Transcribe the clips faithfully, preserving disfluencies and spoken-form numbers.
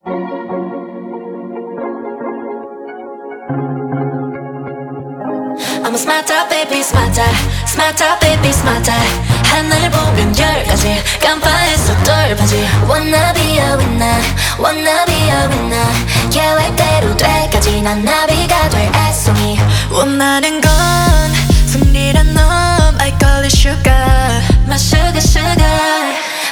I'm a smarter baby smarter smarter baby smarter 하늘 보면 열 가지 깜빡했어 돌파지 Wanna be a winner Wanna be a winner 계획대로 돼까지 난 나비가 될 애송이 원하는 건 승리란 놈 I call it sugar My sugar sugar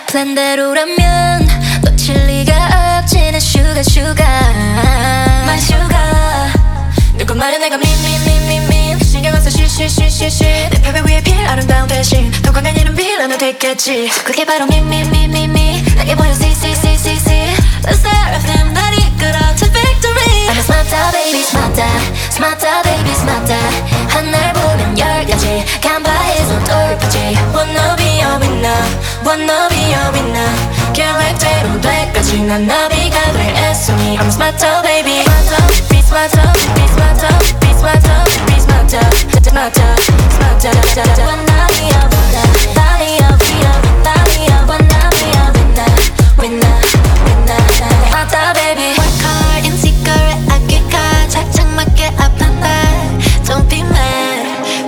플랜대로라면 놓칠 리가 없지 난 sugar sugar My sugar 누구 말은 내가 미미미미미 신경을 써 쉬쉬쉬쉬쉬 내 벽에 위에 필 아름다운 대신 더 강한 이름 빌어도 됐겠지 그게 바로 미미미미미 내게 보여 see see see see see The seraphim 날 이끌어 to victory I'm a smarter baby smarter smarter baby smarter 하늘 보면 열 가지 간파해서 돌파지 Wanna be a winner Wanna be a winner 계획대로 돼까지 난 나비가 될 애송이 I'm a smarter baby smarter be smarter be smarter be smarter be smarter smarter smarter Wanna be a winner Be a be a be a Wanna be a winner winner winner smarter baby Work hard in secret 아끼까 착착 맞게 아픈 날 Don't be mad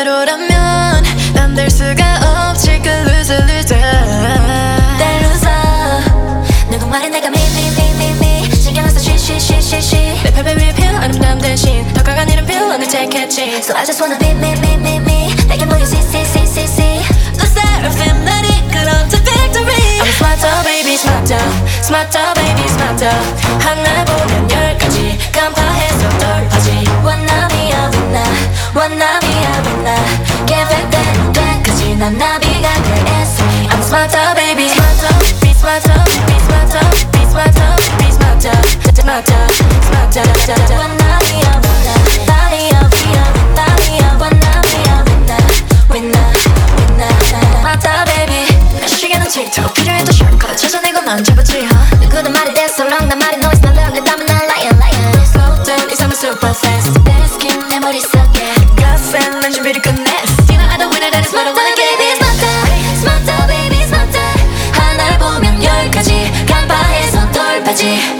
플랜대로라면 난 될 수가 없지 그 loser loser 내 loser 누구 말에 내가 미미미미미 신경을 써 쉬쉬쉬쉬쉬 내 벽에 위에 필 아름다움 대신 더 강한 이름 빌어내 take So I just wanna be me me me me 내게 보여 see see see see see The seraphim 날 이끌어 to victory I'm a smarter baby smarter smarter baby smarter 하늘 보면 열 가지 간파해서 돌파지 Wanna be a winner Wanna be a winner 계획대로 돼까지 난 나비가 될 애송이 I'm a smarter baby smarter be smarter be smarter be smarter be smarter smarter smarter Wanna be a winner Be a be a be a Wanna be a winner winner winner smarter baby 시계는 틱톡 필요해도 shortcut 찾아내고 난 잡았지 누구든 말이 that's so long 난 말이 no it's not love 내 땀은 난 lion lion Slow down 이 삶은 super fast 내 skin 내 머릿속에 가슴 난 준비를 끝냈어 You know I don't win it that is what I wanna get Be smarter smarter baby smarter 하늘 보면 열 가지 간파해서 돌파지